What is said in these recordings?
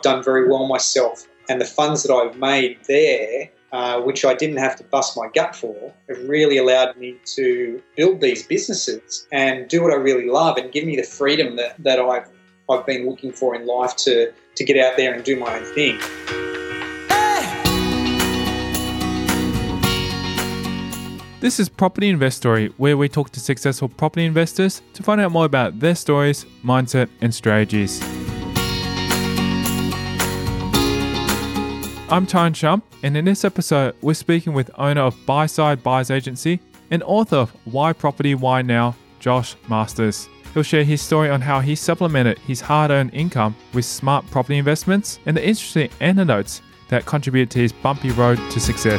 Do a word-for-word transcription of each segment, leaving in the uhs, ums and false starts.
done very well myself. And the funds that I've made there, uh, which I didn't have to bust my gut for, have really allowed me to build these businesses and do what I really love and give me the freedom that, that I've I've been looking for in life to, to get out there and do my own thing. This is Property Investory, where we talk to successful property investors to find out more about their stories, mindset, and strategies. I'm Tyron Shump, and in this episode, we're speaking with owner of Buyside Buyers Agency and author of Why Property, Why Now, Josh Masters. He'll share his story on how he supplemented his hard-earned income with smart property investments and the interesting anecdotes that contribute to his bumpy road to success.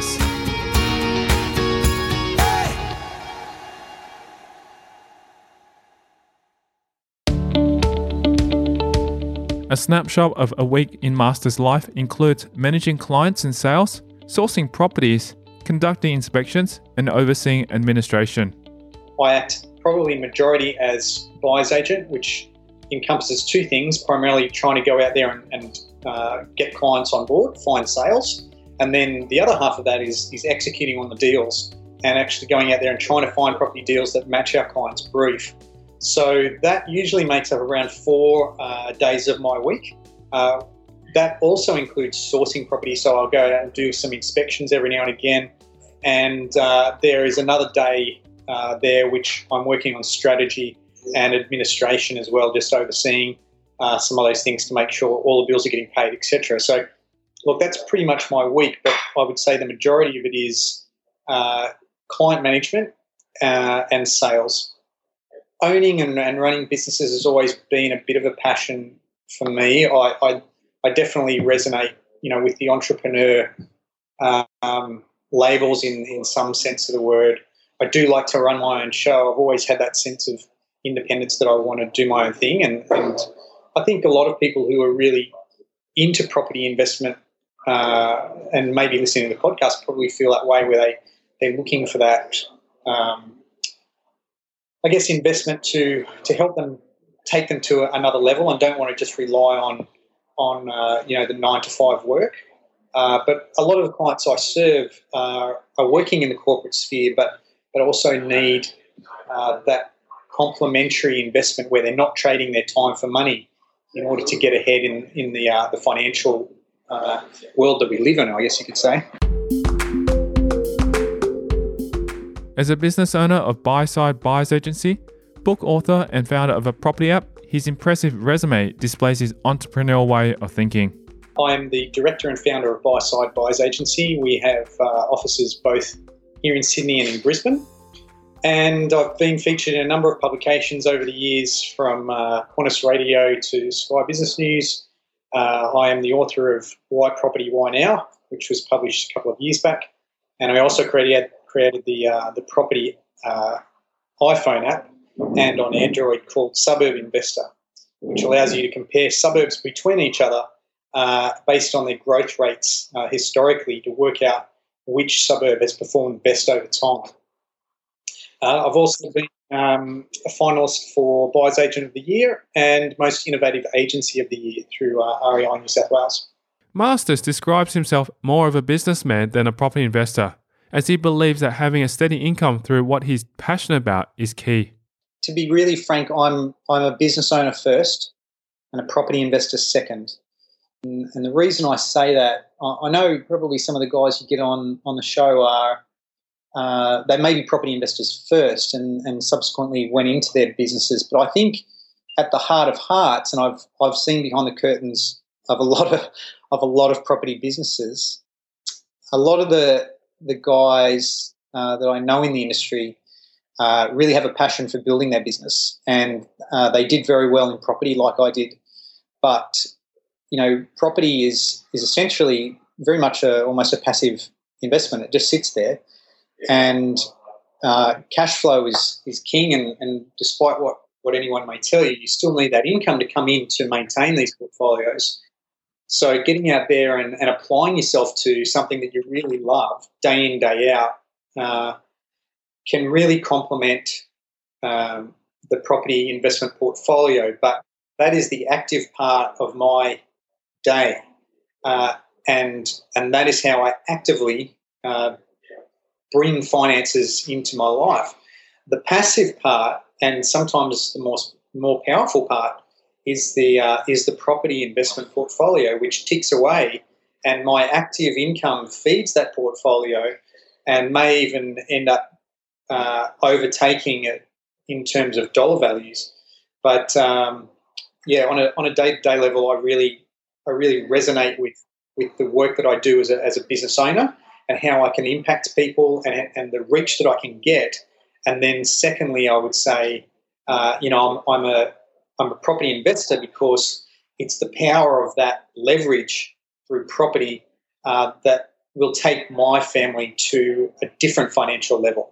A snapshot of a week in Master's life includes managing clients and sales, sourcing properties, conducting inspections, and overseeing administration. I act probably majority as buyer's agent, which encompasses two things, primarily trying to go out there and, and uh, get clients on board, find sales. And then the other half of that is, is executing on the deals and actually going out there and trying to find property deals that match our client's brief. So that usually makes up around four uh, days of my week. Uh, that also includes sourcing property, so I'll go out and do some inspections every now and again. And uh, there is another day uh, there which I'm working on strategy and administration as well, just overseeing uh, some of those things to make sure all the bills are getting paid, et cetera. So, look, that's pretty much my week, but I would say the majority of it is uh, client management uh, and sales. Owning and, and running businesses has always been a bit of a passion for me. I, I, I definitely resonate, you know, with the entrepreneur um, labels in, in some sense of the word. I do like to run my own show. I've always had that sense of independence that I want to do my own thing. And, and I think a lot of people who are really into property investment uh, and maybe listening to the podcast probably feel that way, where they, they're looking for that, um, I guess, investment to, to help them take them to another level and don't want to just rely on, on uh, you know, the nine to five work. Uh, but a lot of the clients I serve uh, are working in the corporate sphere, but but also need uh, that complementary investment where they're not trading their time for money in order to get ahead in, in the uh, the financial uh, world that we live in, I guess you could say. As a business owner of Buyside Buyers Agency, book author and founder of a property app, his impressive resume displays his entrepreneurial way of thinking. I am the director and founder of Buyside Buyers Agency. We have uh, offices both here in Sydney and in Brisbane. And I've been featured in a number of publications over the years, from uh, Qantas Radio to Sky Business News. Uh, I am the author of Why Property, Why Now, which was published a couple of years back. And I also created created the uh, the property uh, iPhone app and on Android called Suburb Investor, which allows you to compare suburbs between each other uh, based on their growth rates uh, historically to work out which suburb has performed best over time. Uh, I've also been um, a finalist for Buyers Agent of the Year and Most Innovative Agency of the Year through uh, R E I New South Wales. Masters describes himself more of a businessman than a property investor, as he believes that having a steady income through what he's passionate about is key. To be really frank, I'm I'm a business owner first and a property investor second. And, and the reason I say that, I, I know probably some of the guys you get on, on the show are, uh, they may be property investors first and, and subsequently went into their businesses. But I think at the heart of hearts, and I've I've seen behind the curtains of a lot of of a lot of property businesses, a lot of the the guys uh, that I know in the industry uh, really have a passion for building their business, and uh, they did very well in property, like I did. But you know, property is is essentially very much a, almost a passive investment. It just sits there, and uh, cash flow is is king. And, and despite what what anyone may tell you, you still need that income to come in to maintain these portfolios. So getting out there and, and applying yourself to something that you really love day in, day out uh, can really complement um, the property investment portfolio. But that is the active part of my day. Uh, and and that is how I actively uh, bring finances into my life. The passive part, and sometimes the more more powerful part, is the uh, is the property investment portfolio, which ticks away, and my active income feeds that portfolio, and may even end up uh, overtaking it in terms of dollar values. But um, yeah, on a on a day to day level, I really I really resonate with with the work that I do as a as a business owner, and how I can impact people, and and the reach that I can get. And then secondly, I would say, uh, you know, I'm, I'm a I'm a property investor because it's the power of that leverage through property uh, that will take my family to a different financial level.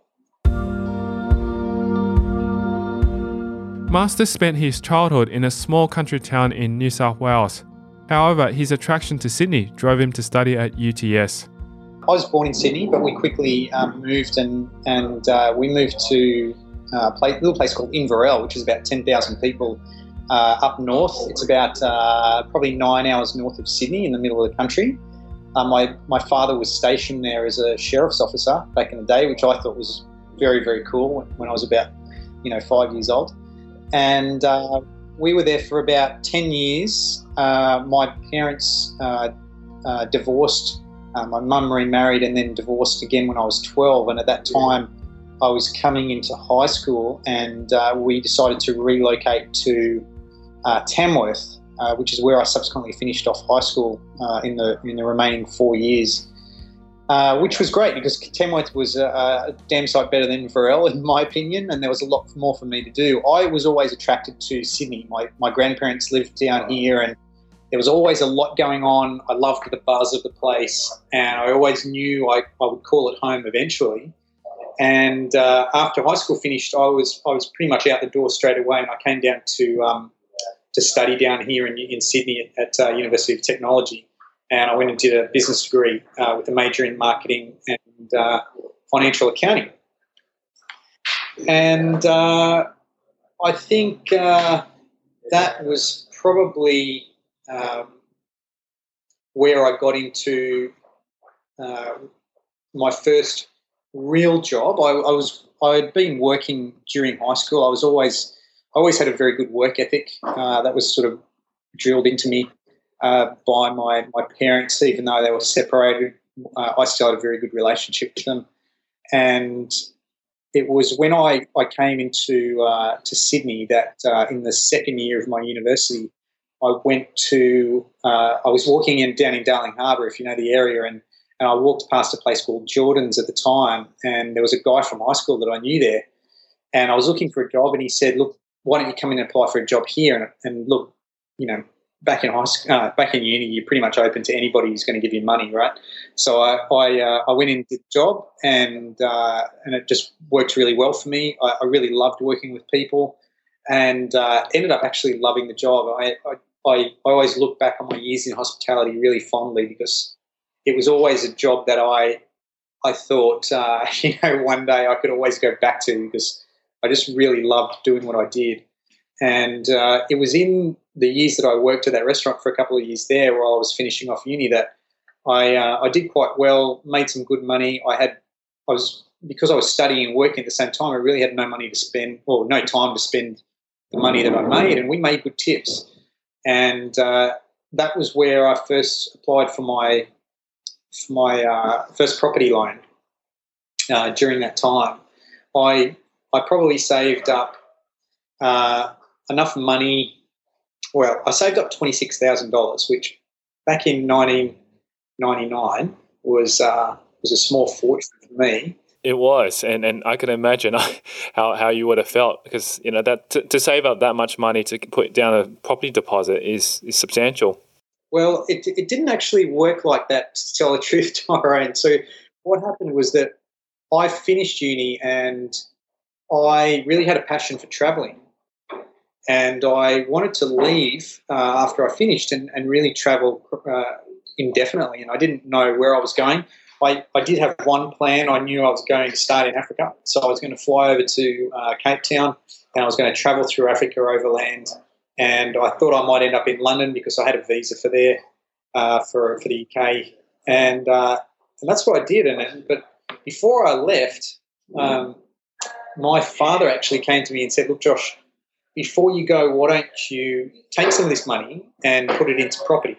Masters spent his childhood in a small country town in New South Wales. However, his attraction to Sydney drove him to study at U T S. I was born in Sydney, but we quickly um, moved and and uh, we moved to a place, little place called Inverell, which is about ten thousand people uh, up north. It's about uh, probably nine hours north of Sydney, in the middle of the country. Uh, my my father was stationed there as a sheriff's officer back in the day, which I thought was very very cool when I was about you know five years old. And uh, we were there for about ten years. Uh, my parents uh, uh, divorced. Uh, my mum remarried and then divorced again when I was twelve. And at that time, I was coming into high school, and uh, we decided to relocate to uh, Tamworth, uh, which is where I subsequently finished off high school uh, in the in the remaining four years. Uh, which was great because Tamworth was a, a damn sight better than Inverell, in my opinion, and there was a lot more for me to do. I was always attracted to Sydney. My my grandparents lived down here, and there was always a lot going on. I loved the buzz of the place, and I always knew I, I would call it home eventually. And uh, after high school finished, I was I was pretty much out the door straight away, and I came down to um, to study down here in, in Sydney at, at uh, University of Technology. And I went and did a business degree uh, with a major in marketing and uh, financial accounting. And uh, I think uh, that was probably um, where I got into uh, my first real job. I, I was I had been working during high school. I was always I always had a very good work ethic. Uh, that was sort of drilled into me Uh, by my, my parents, even though they were separated. Uh, I still had a very good relationship with them. And it was when I, I came into uh, to Sydney that uh, in the second year of my university, I went to, uh, I was walking in down in Darling Harbour, if you know the area, and, and I walked past a place called Jordan's at the time, and there was a guy from high school that I knew there, and I was looking for a job, and he said, look, why don't you come in and apply for a job here? And, and look, you know, Back in high school, uh, back in uni, you're pretty much open to anybody who's going to give you money, right? So I I, uh, I went in and did the job, and uh, and it just worked really well for me. I, I really loved working with people, and uh, ended up actually loving the job. I, I I I always look back on my years in hospitality really fondly because it was always a job that I I thought uh, you know one day I could always go back to because I just really loved doing what I did. And uh, it was in the years that I worked at that restaurant for a couple of years there while I was finishing off uni that I uh, I did quite well, made some good money. I had I was because I was studying and working at the same time, I really had no money to spend or no time to spend the money that I made, and we made good tips. And uh, that was where I first applied for my for my uh, first property loan. Uh, during that time, I I probably saved up uh, enough money. Well, I saved up twenty-six thousand dollars, which back in nineteen ninety-nine was uh, was a small fortune for me. It was, and, and I can imagine how, how you would have felt because you know that to, to save up that much money to put down a property deposit is, is substantial. Well, it it didn't actually work like that, to tell the truth, Tyrone. So what happened was that I finished uni and I really had a passion for travelling. And I wanted to leave uh, after I finished and, and really travel uh, indefinitely. And I didn't know where I was going. I, I did have one plan. I knew I was going to start in Africa. So I was going to fly over to uh, Cape Town and I was going to travel through Africa overland. And I thought I might end up in London because I had a visa for there. uh, for for the U K, and uh, and that's what I did. And but before I left, um, my father actually came to me and said, "Look, Josh, before you go, why don't you take some of this money and put it into property?"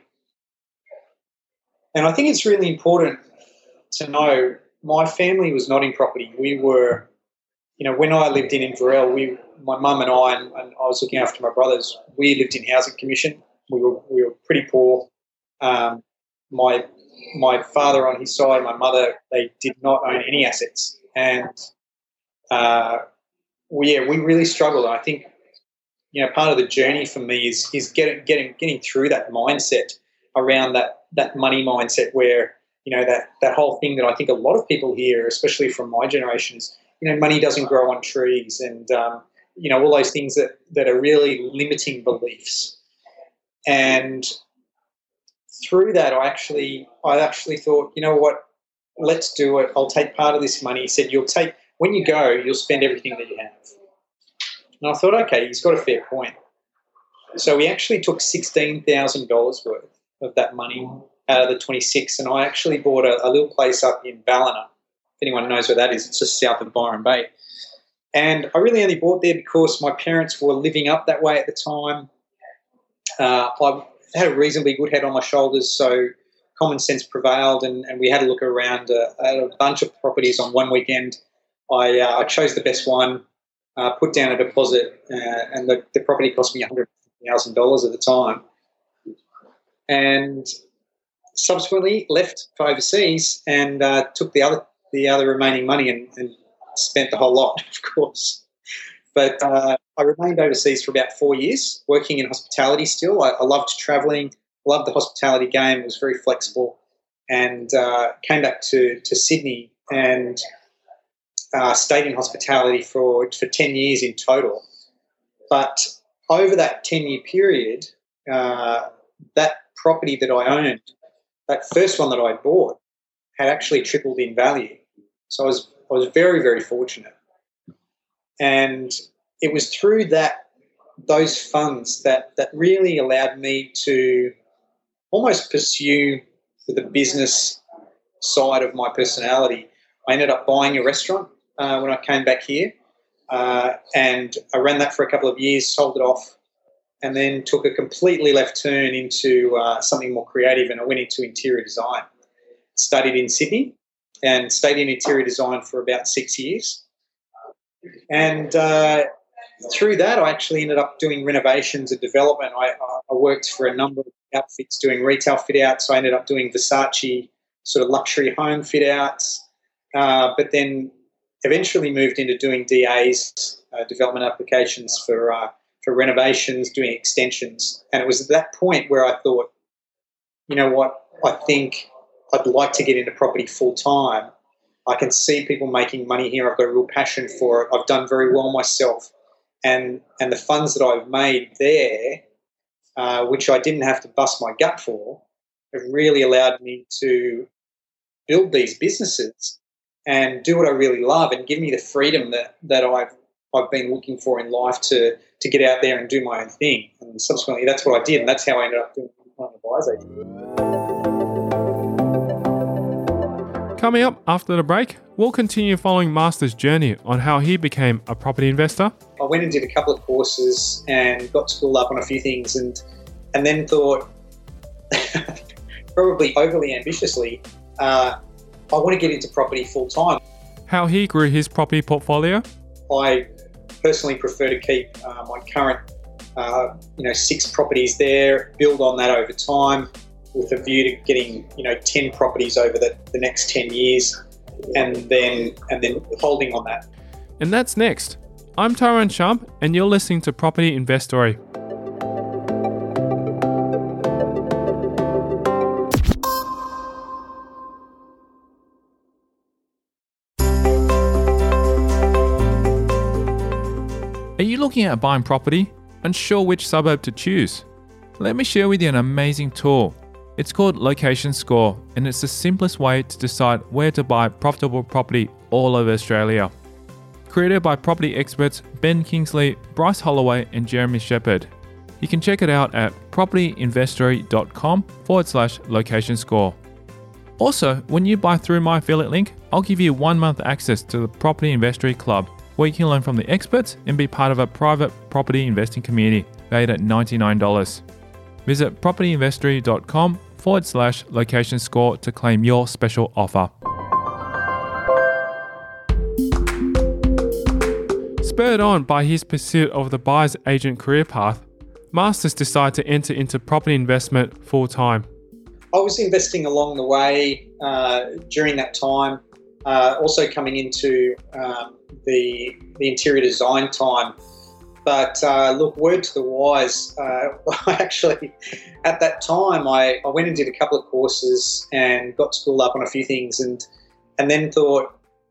And I think it's really important to know my family was not in property. We were, you know, when I lived in Inverell, we, my mum and I, and, and I was looking after my brothers, we lived in housing commission. We were we were pretty poor. Um, my my father on his side, my mother, they did not own any assets, and uh, we yeah we really struggled. I think, you know, part of the journey for me is is getting getting getting through that mindset around that that money mindset where, you know, that, that whole thing that I think a lot of people hear, especially from my generation, is, you know, money doesn't grow on trees, and, um, you know, all those things that, that are really limiting beliefs. And through that, I actually, I actually thought, you know what, let's do it. I'll take part of this money. He said, you'll take, when you go, you'll spend everything that you have. And I thought, okay, he's got a fair point. So we actually took sixteen thousand dollars worth of that money out of the twenty-six, and I actually bought a, a little place up in Ballina. If anyone knows where that is, it's just south of Byron Bay. And I really only bought there because my parents were living up that way at the time. Uh, I had a reasonably good head on my shoulders, so common sense prevailed, and, and we had a look around uh, at a bunch of properties on one weekend. I, uh, I chose the best one, uh, put down a deposit, uh, and the, the property cost me one hundred thousand dollars at the time. And subsequently left for overseas and uh, took the other the other remaining money and, and spent the whole lot, of course. But uh, I remained overseas for about four years, working in hospitality still. I, I loved travelling, loved the hospitality game, was very flexible, and uh, came back to, to Sydney and uh, stayed in hospitality for, for ten years in total. But over that ten-year period, uh, that property that I owned, that first one that I bought, had actually tripled in value. So I was I was very, very fortunate. And it was through that those funds that that really allowed me to almost pursue the business side of my personality. I ended up buying a restaurant uh, when I came back here, uh, and I ran that for a couple of years, sold it off, and then took a completely left turn into uh, something more creative, and I went into interior design. Studied in Sydney and stayed in interior design for about six years. And uh, through that, I actually ended up doing renovations and development. I, I worked for a number of outfits doing retail fit-outs. So I ended up doing Versace sort of luxury home fit-outs, uh, but then eventually moved into doing D As, uh, development applications for uh, for renovations, doing extensions. And it was at that point where I thought, you know what, I think I'd like to get into property full-time. I can see people making money here. I've got a real passion for it. I've done very well myself. And and the funds that I've made there, uh, which I didn't have to bust my gut for, have really allowed me to build these businesses and do what I really love and give me the freedom that, that I've I've been looking for in life to to get out there and do my own thing. And subsequently, that's what I did, and that's how I ended up doing my buyer's agent. Coming up after the break, we'll continue following Master's journey on how he became a property investor. I went and did a couple of courses and got schooled up on a few things, and and then thought, probably overly ambitiously, uh, I want to get into property full time. How he grew his property portfolio. I personally prefer to keep uh, my current, uh, you know, six properties there, build on that over time, with a view to getting, you know, ten properties over the, the next ten years, and then and then holding on that. And that's next. I'm Tyrone Shump, and you're listening to Property Investory. Are you looking at buying property? Unsure which suburb to choose? Let me share with you an amazing tool. It's called Location Score, and it's the simplest way to decide where to buy profitable property all over Australia. Created by property experts Ben Kingsley, Bryce Holloway and Jeremy Shepherd. You can check it out at propertyinvestory.com forward slash location score. Also, when you buy through my affiliate link, I'll give you one month access to the Property Investory Club, where you can learn from the experts and be part of a private property investing community valued at ninety-nine dollars. Visit propertyinvestory.com forward slash location score to claim your special offer. Spurred on by his pursuit of the buyer's agent career path, Masters decided to enter into property investment full time. I was investing along the way uh, during that time, uh, also coming into um, the, the interior design time. But uh, look, word to the wise, uh, I actually, at that time, I, I went and did a couple of courses and got schooled up on a few things and, and then thought,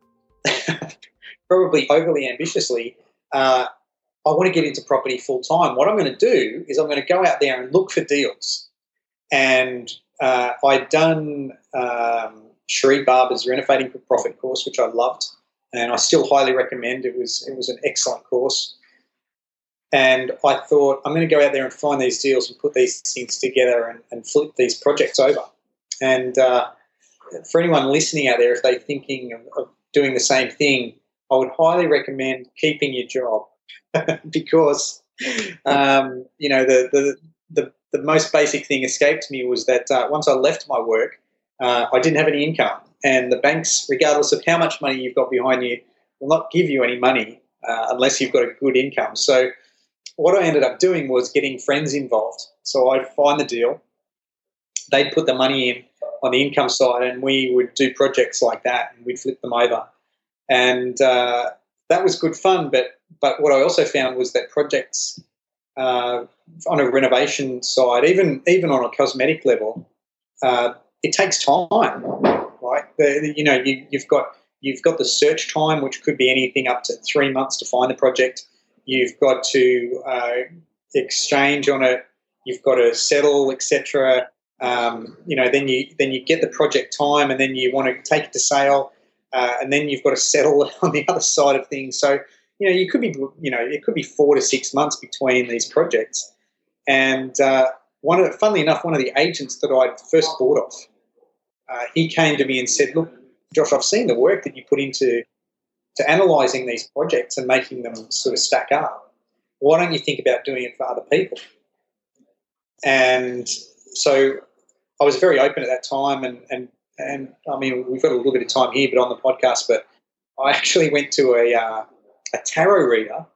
probably overly ambitiously, uh, I want to get into property full time. What I'm going to do is I'm going to go out there and look for deals. And uh, I'd done um, Sheree Barber's Renovating for Profit course, which I loved, and I still highly recommend. It was it was an excellent course. And I thought, I'm going to go out there and find these deals and put these things together and, and flip these projects over. And uh, for anyone listening out there, if they're thinking of, of doing the same thing, I would highly recommend keeping your job because, um, you know, the, the the the most basic thing escaped me was that uh, once I left my work, uh, I didn't have any income, and the banks, regardless of how much money you've got behind you, will not give you any money uh, unless you've got a good income. So what I ended up doing was getting friends involved. So I'd find the deal, they'd put the money in on the income side, and we would do projects like that, and we'd flip them over. And uh, that was good fun, but but what I also found was that projects uh, on a renovation side, even even on a cosmetic level, uh, it takes time, right? The, you know, you, you've got you've got the search time, which could be anything up to three months to find the project. You've got to uh, exchange on it. You've got to settle, et cetera. Um, you know, then you then you get the project time, and then you want to take it to sale. Uh, and then you've got to settle on the other side of things. So, you know, you could be, you know, it could be four to six months between these projects. And uh, one of the, funnily enough, one of the agents that I first bought off, uh, he came to me and said, "Look, Josh, I've seen the work that you put into to analysing these projects and making them sort of stack up. Why don't you think about doing it for other people?" And so I was very open at that time, and and. And, I mean, we've got a little bit of time here, but on the podcast, but I actually went to a uh, a tarot reader.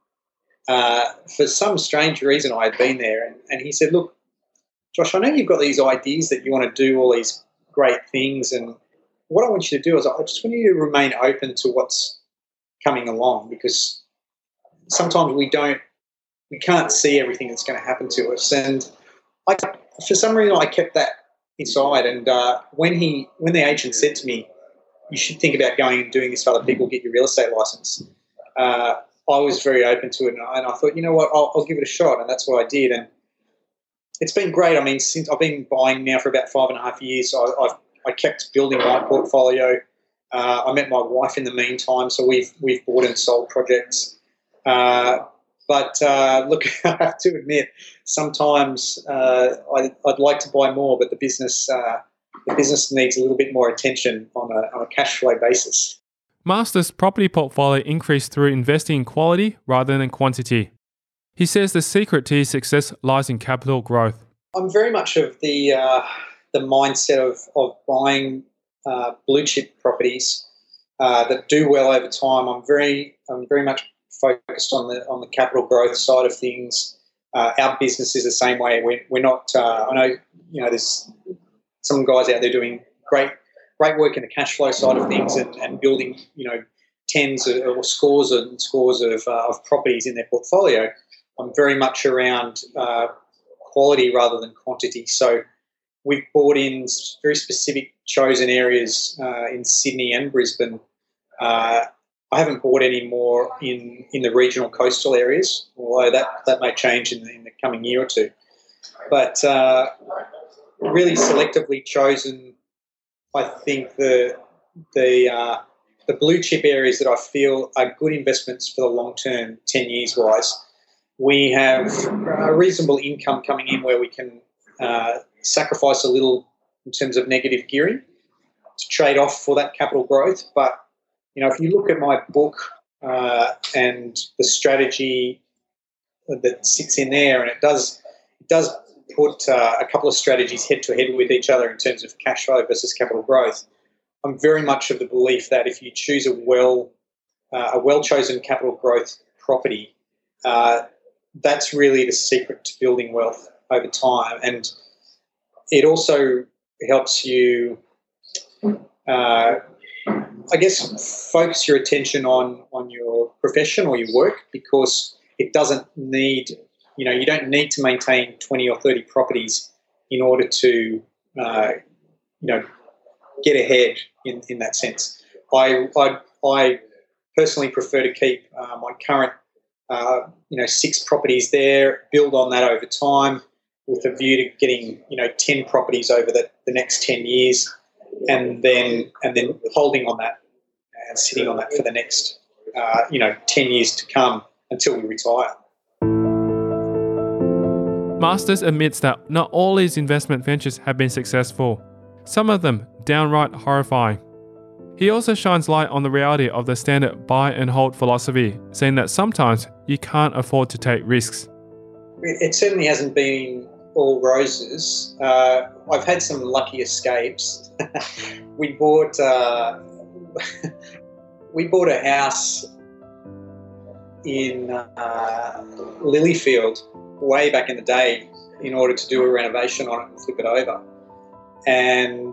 Uh, for some strange reason, I had been there, and, and he said, "Look, Josh, I know you've got these ideas that you want to do all these great things, and what I want you to do is I just want you to remain open to what's coming along, because sometimes we don't, we can't see everything that's going to happen to us." And I, for some reason, I kept that inside, and uh, when he when the agent said to me, "You should think about going and doing this for other people, get your real estate license," uh, I was very open to it, and I, and I thought, you know what, I'll, I'll give it a shot, and that's what I did. And it's been great. I mean, since I've been buying now for about five and a half years, I, I've I kept building my portfolio. Uh, I met my wife in the meantime, so we've we've bought and sold projects. Uh, But uh, look, I have to admit, sometimes uh, I, I'd like to buy more, but the business uh, the business needs a little bit more attention on a, on a cash flow basis. Masters' property portfolio increased through investing in quality rather than quantity. He says the secret to his success lies in capital growth. I'm very much of the uh, the mindset of of buying uh, blue chip properties uh, that do well over time. I'm very I'm very much focused on the on the capital growth side of things. Uh, our business is the same way. We're, we're not. Uh, I know you know there's some guys out there doing great great work in the cash flow side of things and, and building you know tens of, or scores and scores of, uh, of properties in their portfolio. I'm very much around uh, quality rather than quantity. So we've bought in very specific chosen areas uh, in Sydney and Brisbane. Uh, I haven't bought any more in, in the regional coastal areas, although that, that may change in the, in the coming year or two. But uh, really selectively chosen, I think, the the uh, the blue chip areas that I feel are good investments for the long term, ten years wise. we have a reasonable income coming in where we can uh, sacrifice a little in terms of negative gearing to trade off for that capital growth. But, you know, if you look at my book uh, and the strategy that sits in there, and it does it does put uh, a couple of strategies head to head with each other in terms of cash flow versus capital growth. I'm very much of the belief that if you choose a well uh, a well chosen capital growth property, uh, that's really the secret to building wealth over time, and it also helps you, uh, I guess, focus your attention on on your profession or your work, because it doesn't need, you know, you don't need to maintain twenty or thirty properties in order to, uh, you know, get ahead in, in that sense. I, I, I personally prefer to keep uh, my current, uh, you know, six properties there, build on that over time with a view to getting, you know, ten properties over the, the next ten years, and then and then holding on that and sitting on that for the next, uh, you know, ten years to come until we retire. Masters admits that not all his investment ventures have been successful, some of them downright horrifying. He also shines light on the reality of the standard buy and hold philosophy, saying that sometimes you can't afford to take risks. It certainly hasn't been all roses. Uh, I've had some lucky escapes. we bought uh, we bought a house in uh, Lilyfield way back in the day in order to do a renovation on it and flip it over. And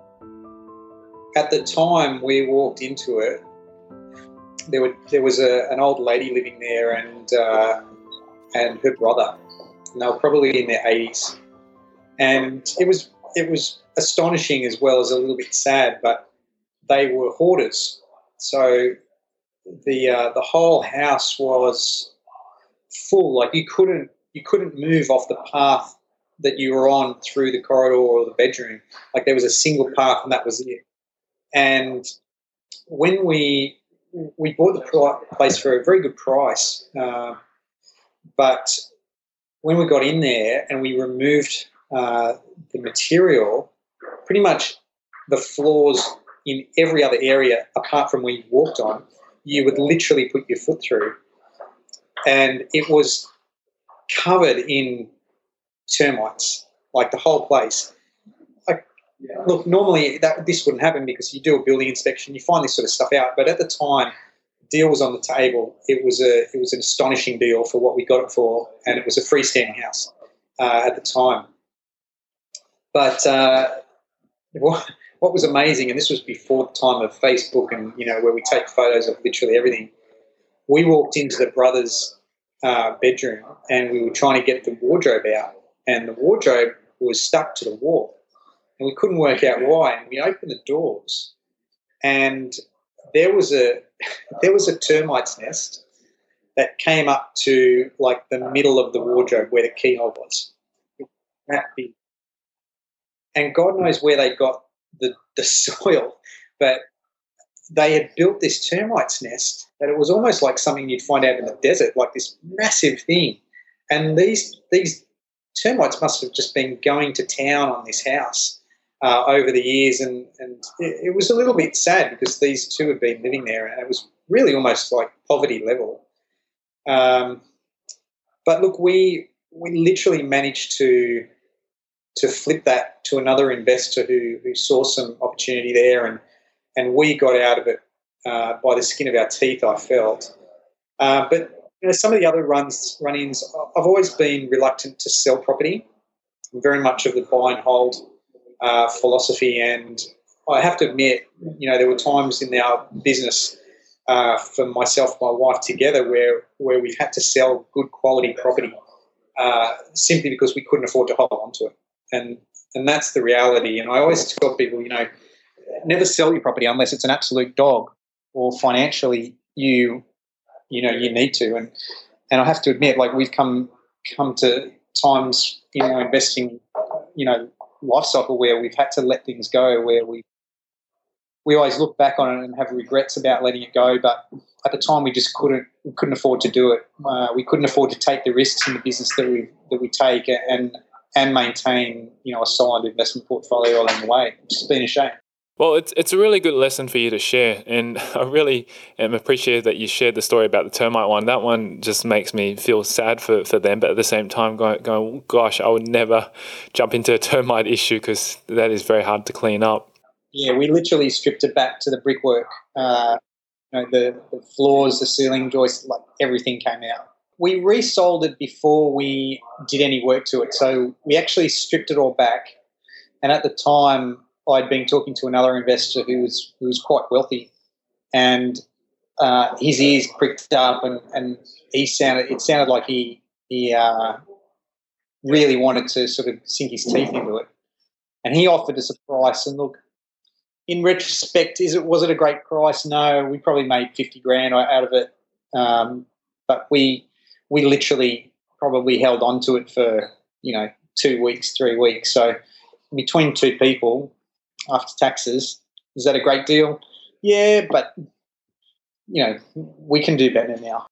at the time we walked into it, there were there was a, an old lady living there and uh, and her brother. And they were probably in their eighties, and it was it was astonishing as well as a little bit sad. But they were hoarders, so the uh, the whole house was full. Like you couldn't you couldn't move off the path that you were on through the corridor or the bedroom. Like there was a single path, and that was it. And when we we bought the place for a very good price, uh, but when we got in there and we removed uh, the material, pretty much the floors in every other area apart from where you walked on, you would literally put your foot through. And it was covered in termites, like the whole place. Like, look, normally that this wouldn't happen because you do a building inspection, you find this sort of stuff out. But at the time, deal was on the table. It was a it was an astonishing deal for what we got it for, and it was a freestanding house uh, at the time. But uh, what, what was amazing, and this was before the time of Facebook and, you know, where we take photos of literally everything, we walked into the brothers' uh, bedroom and we were trying to get the wardrobe out, and the wardrobe was stuck to the wall, and we couldn't work out why. And we opened the doors, and there was a there was a termite's nest that came up to like the middle of the wardrobe where the keyhole was. That big. And God knows where they got the, the soil, but they had built this termite's nest that it was almost like something you'd find out in the desert, like this massive thing. And these these termites must have just been going to town on this house Uh, over the years, and, and it, it was a little bit sad because these two had been living there, and it was really almost like poverty level. Um, but look, we we literally managed to to flip that to another investor who who saw some opportunity there, and and we got out of it uh, by the skin of our teeth, I felt. Uh, but you know, some of the other runs run-ins, I've always been reluctant to sell property. I'm very much of the buy and hold Uh, philosophy, and I have to admit, you know, there were times in our business uh, for myself and my wife together where where we've had to sell good quality property uh, simply because we couldn't afford to hold on to it, and and that's the reality. And I always tell people, you know, never sell your property unless it's an absolute dog or financially you you know you need to. And and I have to admit, like we've come come to times in our investing, you know, life cycle where we've had to let things go, where we we always look back on it and have regrets about letting it go. But at the time, we just couldn't we couldn't afford to do it. Uh, we couldn't afford to take the risks in the business that we that we take and and maintain, you know, a solid investment portfolio along the way, which has been a shame. Well, it's it's a really good lesson for you to share, and I really am appreciative that you shared the story about the termite one. That one just makes me feel sad for, for them, but at the same time going, going, gosh, I would never jump into a termite issue because that is very hard to clean up. Yeah, we literally stripped it back to the brickwork. Uh, you know, the, the floors, the ceiling joists, like everything came out. We resold it before we did any work to it, so we actually stripped it all back, and at the time, I'd been talking to another investor who was who was quite wealthy, and uh, his ears pricked up, and, and he sounded it sounded like he he uh, really wanted to sort of sink his teeth into it, and he offered us a price. And look, in retrospect, is it was it a great price? No, we probably made fifty grand out of it, um, but we we literally probably held on to it for you know two weeks, three weeks. So between two people, after taxes, is that a great deal? Yeah, but, you know, we can do better now.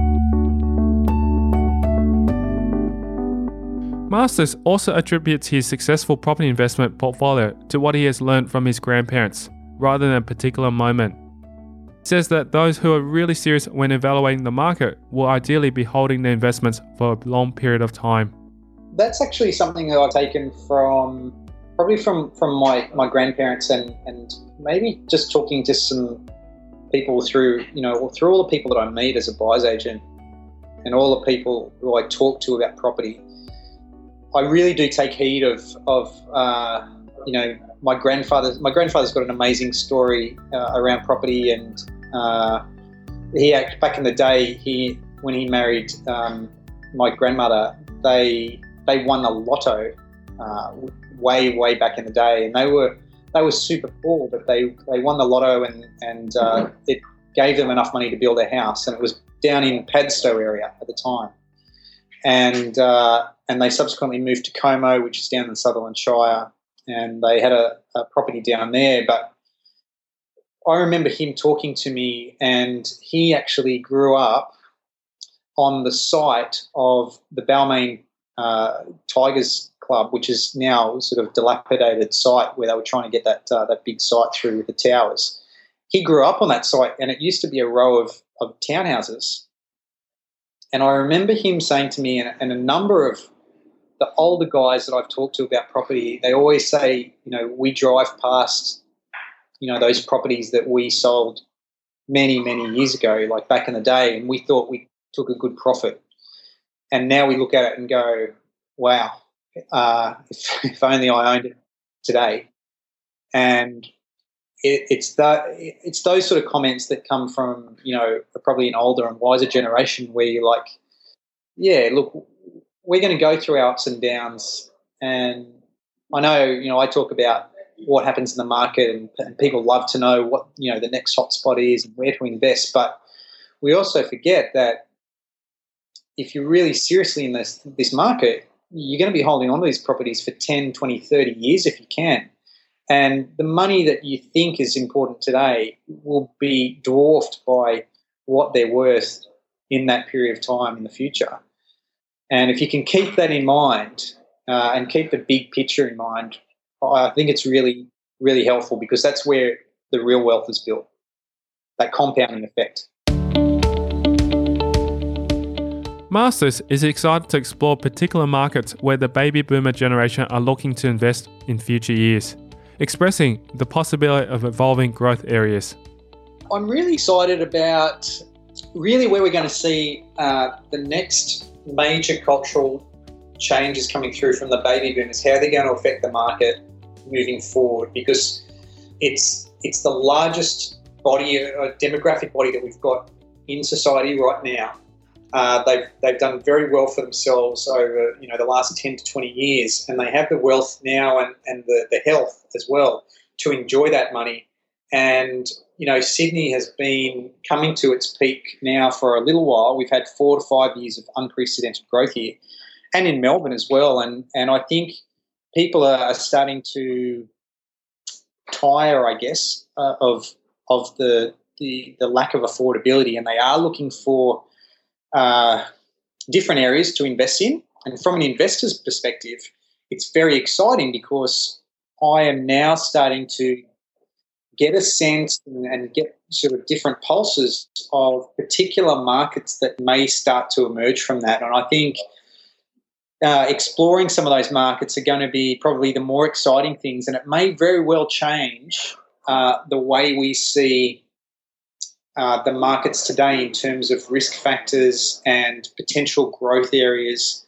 Masters also attributes his successful property investment portfolio to what he has learned from his grandparents, rather than a particular moment. He says that those who are really serious when evaluating the market will ideally be holding their investments for a long period of time. That's actually something that I've taken from... Probably from, from my, my grandparents and, and maybe just talking to some people through, you know, through all the people that I meet as a buyer's agent and all the people who I talk to about property. I really do take heed of, of uh, you know, my grandfather. My grandfather's got an amazing story uh, around property, and uh, he back in the day, he when he married um, my grandmother, they they won the lotto. Uh, way, way back in the day, and they were they were super poor, but they, they won the lotto, and and uh, it gave them enough money to build a house, and it was down in Padstow area at the time, and uh, and they subsequently moved to Como, which is down in Sutherland Shire, and they had a, a property down there. But I remember him talking to me, and he actually grew up on the site of the Balmain uh, Tigers Club, which is now sort of dilapidated site where they were trying to get that uh, that big site through with the towers. He grew up on that site, and it used to be a row of, of townhouses. And I remember him saying to me, and, and a number of the older guys that I've talked to about property, they always say, you know, we drive past, you know, those properties that we sold many, many years ago, like back in the day, and we thought we took a good profit. And now we look at it and go, wow, Uh, if, if only I owned it today. And it, it's that it's those sort of comments that come from, you know, probably an older and wiser generation where you're like, yeah, look, we're going to go through our ups and downs. And I know, you know, I talk about what happens in the market, and, and people love to know what, you know, the next hotspot is and where to invest. But we also forget that if you're really seriously in this this market, you're going to be holding on to these properties for ten, twenty, thirty years if you can. And the money that you think is important today will be dwarfed by what they're worth in that period of time in the future. And if you can keep that in mind uh, and keep the big picture in mind, I think it's really, really helpful, because that's where the real wealth is built, that compounding effect. Masters is excited to explore particular markets where the baby boomer generation are looking to invest in future years, expressing the possibility of evolving growth areas. I'm really excited about really where we're going to see uh, the next major cultural changes coming through from the baby boomers, how they're going to affect the market moving forward, because it's it's the largest body, uh, demographic body that we've got in society right now. Uh, they've they've done very well for themselves over you know the last ten to twenty years, and they have the wealth now and, and the, the health as well to enjoy that money. And you know Sydney has been coming to its peak now for a little while. We've had four to five years of unprecedented growth here, and in Melbourne as well. And and I think people are starting to tire, I guess, uh, of of the, the the lack of affordability, and they are looking for uh, different areas to invest in. And from an investor's perspective, it's very exciting because I am now starting to get a sense and, and get sort of different pulses of particular markets that may start to emerge from that. And I think uh, exploring some of those markets are going to be probably the more exciting things, and it may very well change uh, the way we see uh, the markets today in terms of risk factors and potential growth areas.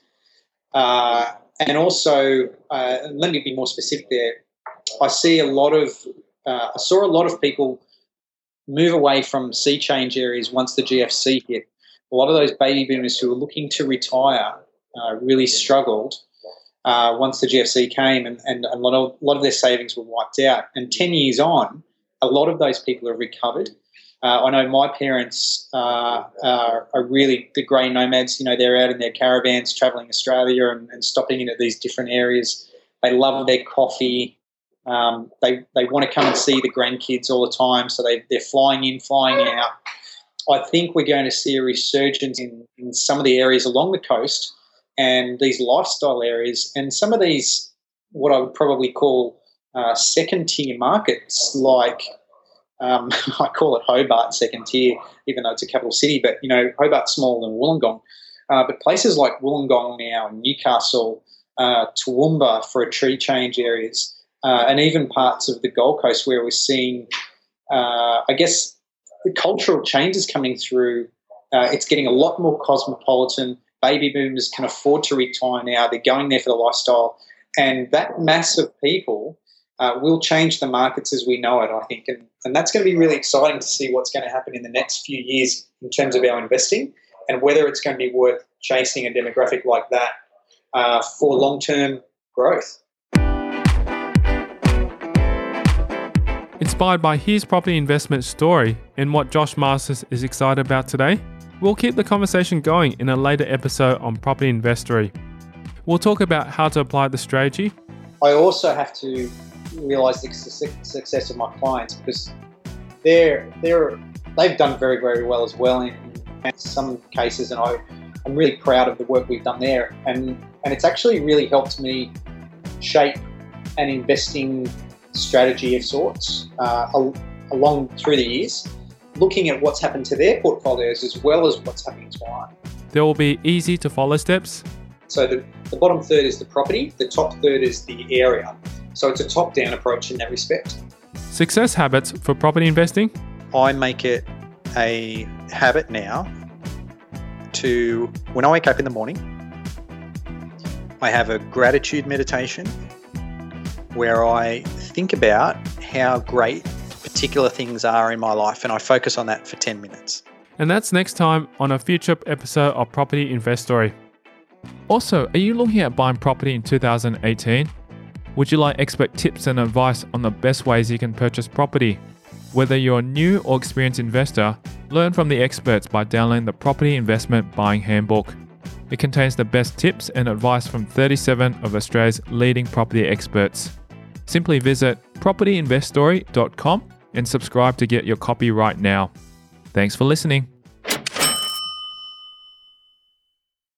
Uh, and also, uh, let me be more specific there. I see a lot of Uh, I saw a lot of people move away from sea change areas once the G F C hit. A lot of those baby boomers who were looking to retire uh, really struggled uh, once the G F C came, and, and a, lot of, a lot of their savings were wiped out. And ten years on, a lot of those people have recovered. Uh, I know my parents uh, are, are really the grey nomads. You know, they're out in their caravans travelling Australia and, and stopping in at these different areas. They love their coffee. Um, they they want to come and see the grandkids all the time, so they, they're flying in, flying out. I think we're going to see a resurgence in, in some of the areas along the coast and these lifestyle areas, and some of these, what I would probably call uh, second-tier markets, like um, I call it Hobart second-tier, even though it's a capital city, but, you know, Hobart's smaller than Wollongong. Uh, but places like Wollongong now, Newcastle, uh, Toowoomba for a tree change areas, Uh, and even parts of the Gold Coast where we're seeing, uh, I guess, the cultural changes coming through. Uh, it's getting a lot more cosmopolitan. Baby boomers can afford to retire now. They're going there for the lifestyle. And that mass of people uh, will change the markets as we know it, I think. And, and that's going to be really exciting to see what's going to happen in the next few years in terms of our investing, and whether it's going to be worth chasing a demographic like that uh, for long-term growth. Inspired by his property investment story and what Josh Masters is excited about today, we'll keep the conversation going in a later episode on Property Investory. We'll talk about how to apply the strategy. I also have to realise the success of my clients, because they're they're they've done very very well as well in some cases, and I I'm really proud of the work we've done there, and and it's actually really helped me shape an investing strategy of sorts uh, along through the years, looking at what's happened to their portfolios as well as what's happening to mine. There will be easy to follow steps. So the, the bottom third is the property, the top third is the area. So it's a top-down approach in that respect. Success habits for property investing. I make it a habit now to, when I wake up in the morning, I have a gratitude meditation where I think about how great particular things are in my life, and I focus on that for ten minutes. And that's next time on a future episode of Property Investory. Also, are you looking at buying property in two thousand eighteen? Would you like expert tips and advice on the best ways you can purchase property? Whether you're a new or experienced investor, learn from the experts by downloading the Property Investment Buying Handbook. It contains the best tips and advice from thirty-seven of Australia's leading property experts. Simply visit property investory dot com and subscribe to get your copy right now. Thanks for listening.